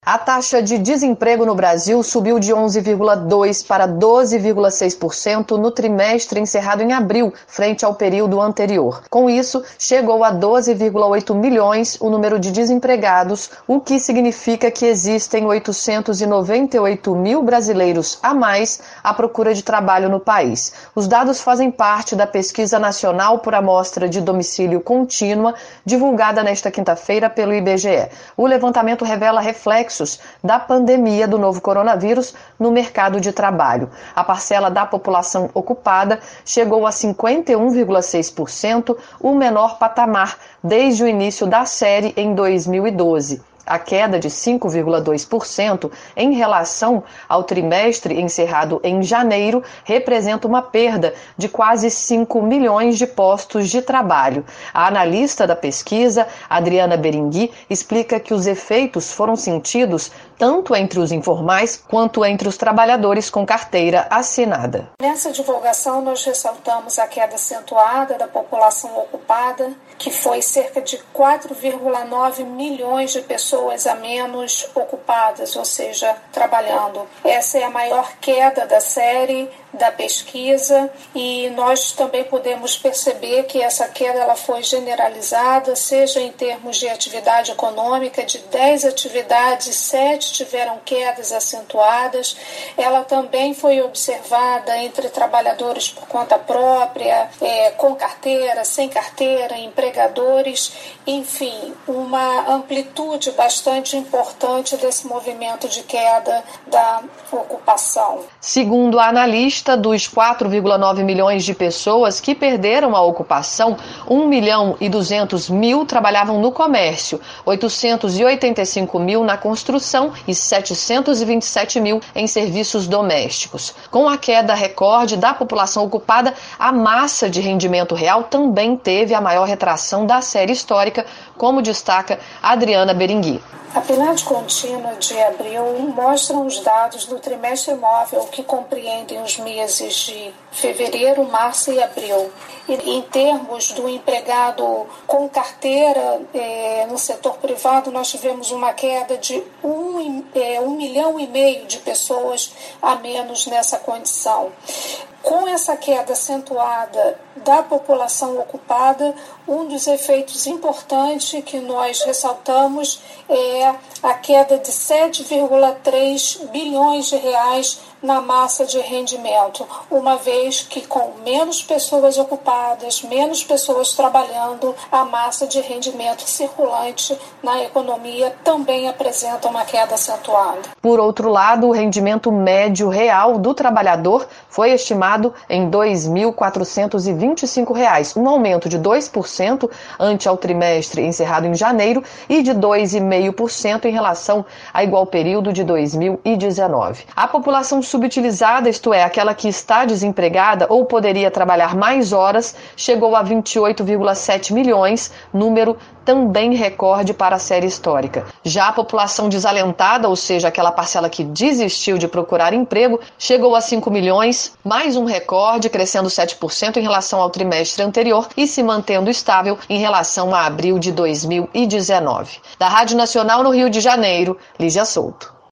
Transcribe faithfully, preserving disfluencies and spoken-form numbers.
A taxa de desemprego no Brasil subiu de onze vírgula dois por cento para doze vírgula seis por cento no trimestre encerrado em abril, frente ao período anterior. Com isso, chegou a doze vírgula oito milhões o número de desempregados, o que significa que existem oitocentos e noventa e oito mil brasileiros a mais à procura de trabalho no país. Os dados fazem parte da Pesquisa Nacional por Amostra de Domicílio Contínua, divulgada nesta quinta-feira pelo I B G E. O levantamento revela reflexos da pandemia do novo coronavírus no mercado de trabalho. A parcela da população ocupada chegou a cinquenta e um vírgula seis por cento, o menor patamar desde o início da série em dois mil e doze. A queda de cinco vírgula dois por cento em relação ao trimestre encerrado em janeiro representa uma perda de quase cinco milhões de postos de trabalho. A analista da pesquisa, Adriana Berengui, explica que os efeitos foram sentidos tanto entre os informais quanto entre os trabalhadores com carteira assinada. Nessa divulgação, nós ressaltamos a queda acentuada da população ocupada, que foi cerca de quatro vírgula nove milhões de pessoas a menos ocupadas, ou seja, trabalhando. Essa é a maior queda da série, da pesquisa, e nós também podemos perceber que essa queda ela foi generalizada, seja em termos de atividade econômica, de dez atividades, sete tiveram quedas acentuadas. Ela também foi observada entre trabalhadores por conta própria, é, com carteira, sem carteira, empregadores, enfim, uma amplitude bastante importante desse movimento de queda da ocupação. Segundo a analista, dos quatro vírgula nove milhões de pessoas que perderam a ocupação, um milhão e duzentos mil trabalhavam no comércio, oitocentos e oitenta e cinco mil na construção e setecentos e vinte e sete mil em serviços domésticos. Com a queda recorde da população ocupada, a massa de rendimento real também teve a maior retração da série histórica, como destaca Adriana Berengui. A P N A D contínua de abril mostram os dados do trimestre móvel que compreendem os meses de fevereiro, março e abril. E, em termos do empregado com carteira eh, no setor privado, nós tivemos uma queda de um, eh, um milhão e meio de pessoas a menos nessa condição. Com essa queda acentuada da população ocupada, um dos efeitos importantes que nós ressaltamos é a queda de sete vírgula três bilhões de reais na massa de rendimento, uma vez que com menos pessoas ocupadas, menos pessoas trabalhando, a massa de rendimento circulante na economia também apresenta uma queda acentuada. Por outro lado, o rendimento médio real do trabalhador foi estimado em dois mil quatrocentos e vinte e cinco reais, um aumento de dois por cento ante ao trimestre encerrado em janeiro e de dois vírgula cinco por cento em relação a igual período de dois mil e dezenove. A população subutilizada, isto é, aquela que está desempregada ou poderia trabalhar mais horas, chegou a vinte e oito vírgula sete milhões, número também recorde para a série histórica. Já a população desalentada, ou seja, aquela parcela que desistiu de procurar emprego, chegou a cinco milhões, mais um recorde, crescendo sete por cento em relação ao trimestre anterior e se mantendo estável em relação a abril de dois mil e dezenove. Da Rádio Nacional no Rio de Janeiro, Lígia Souto.